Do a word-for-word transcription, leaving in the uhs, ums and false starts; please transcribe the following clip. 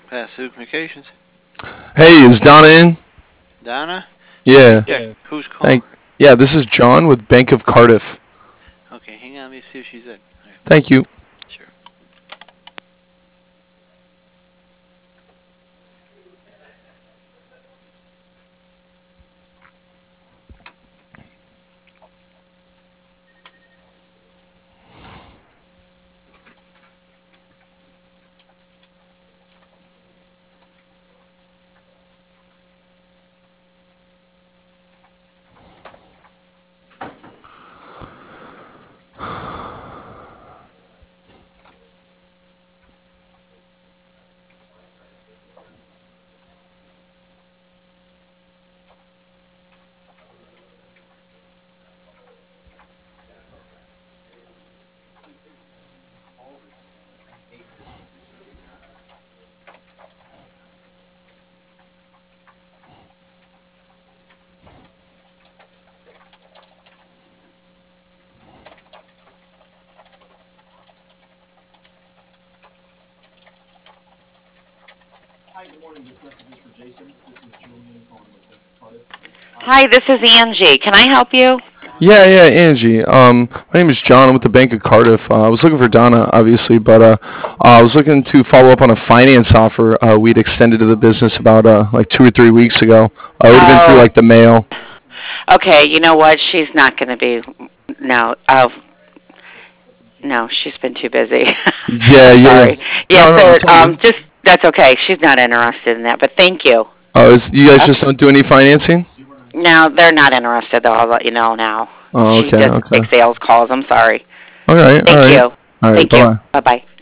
Passive Communications. Hey, is Donna in? Donna? Let me Yeah. check. Who's calling? Thank. Yeah, this is John with Bank of Cardiff. Okay, hang on. Let me see if she's in. Okay, Thank you. sure. Hi, this is Angie. Can I help you? Yeah, yeah, Angie. Um, my name is John. I'm with the Bank of Cardiff. Uh, I was looking for Donna, obviously, but uh, uh, I was looking to follow up on a finance offer uh, we'd extended to the business about uh, like two or three weeks ago. Uh, it would have been through Oh, like the mail. okay. You know what? She's not going to be. No. Oh, no. She's been too busy. Yeah, I'm yeah. sorry. Yeah. No, no, So, it's all um, good. just that's okay. She's not interested in that. But thank you. Oh, is, you guys just Okay. don't do any financing? No, they're not interested. Though. I'll let you know now. Oh, She okay, doesn't okay. take sales calls. I'm sorry. All right, all Thank right, you. all right. Thank Bye you. bye. Bye bye.